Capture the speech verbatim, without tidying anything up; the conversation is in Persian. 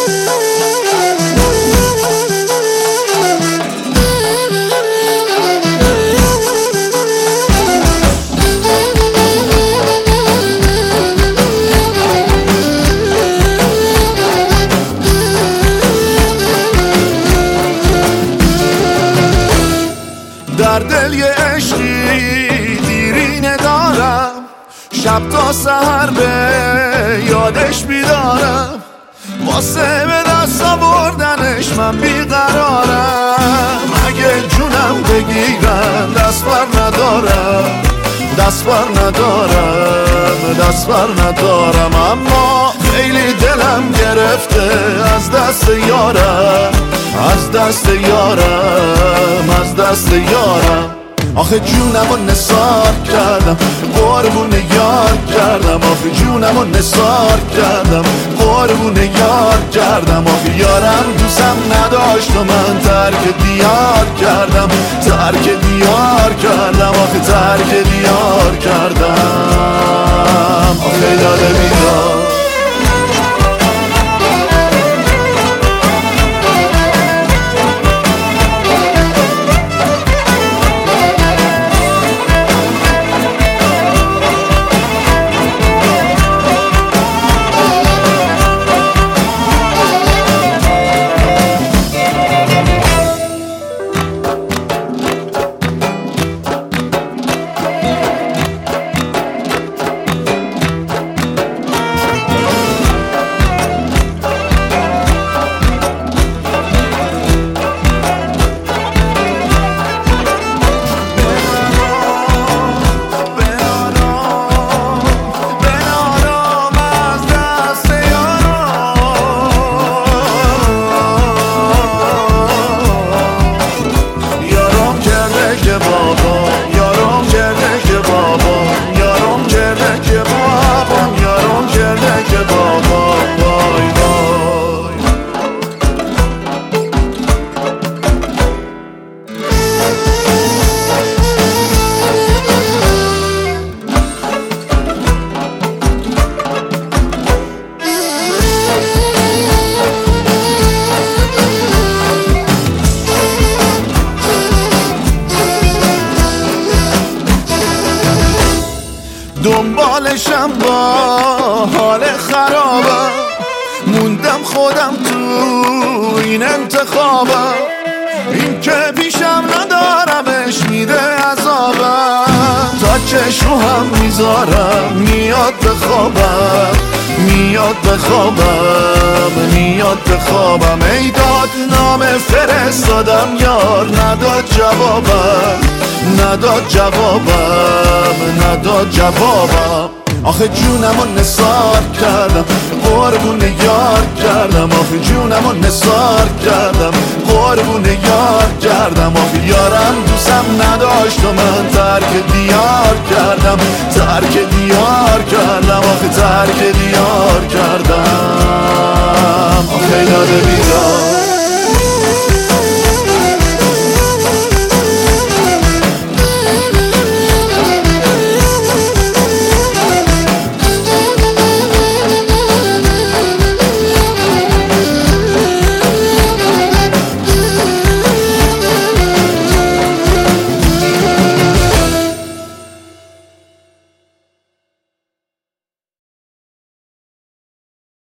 در دل یه عشقی دیرینه دارم، شب تا سحر به یادش بیدارم، واسه به دست آوردنش من بیقرارم. اگه جونم بگیرن دست بر ندارم، دست بر ندارم، دست بر ندارم. اما خیلی دلم گرفته از دست یارم، از دست یارم، از دست یارم. آخه جونمو نثار کردم، قربون یار کردم. آخه جونمو نثار کردم، قربون یار کردم. آخه یارم دوستم نداشت و من ترک دیار کردم، ترک دیار کردم. آخه ترک دیار کردم. آخه یاد بیدار دنبالشم با حال خرابم، موندم خودم تو این انتخابم. این که پیشم ندارمش میده عذابم، تا چشم هم میذارم میاد بخوابم، میاد بخوابم، میاد بخوابم. ای داد نام فرستادم یار نداد جوابم، نداد جوابم، نداد جوابم. آخه جونمو نثار کردم، قربون یار کردم. آخه جونمو نثار کردم، قربون یار کردم. آخه یارم دوستم نداشت و من ترک دیار کردم، ترک دیار کردم. آخه ترک دیار کردم.